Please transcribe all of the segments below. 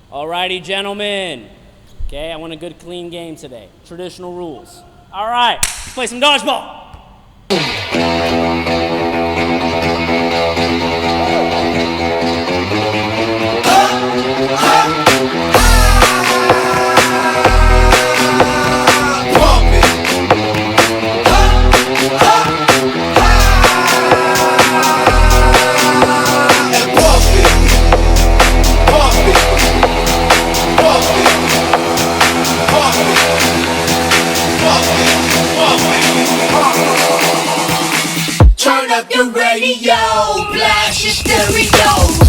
Alrighty, gentlemen. Okay, I want a good clean game today. Traditional rules. Alright, let's play some dodgeball. Turn up your radio, blast your stereo.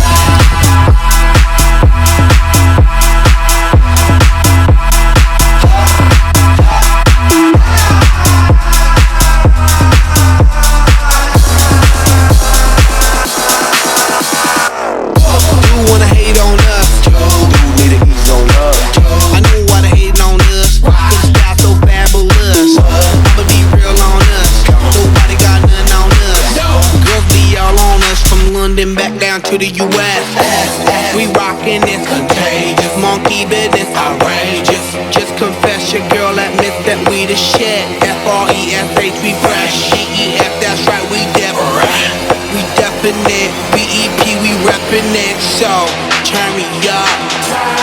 Back down to the U.S. We rockin' this contagious, monkey business outrageous. Just confess your girl admits that we the shit. F-R-E-S-H, we fresh. G-E-F, that's right, we different. We definite, B-E-P, we reppin' it. So, turn me up.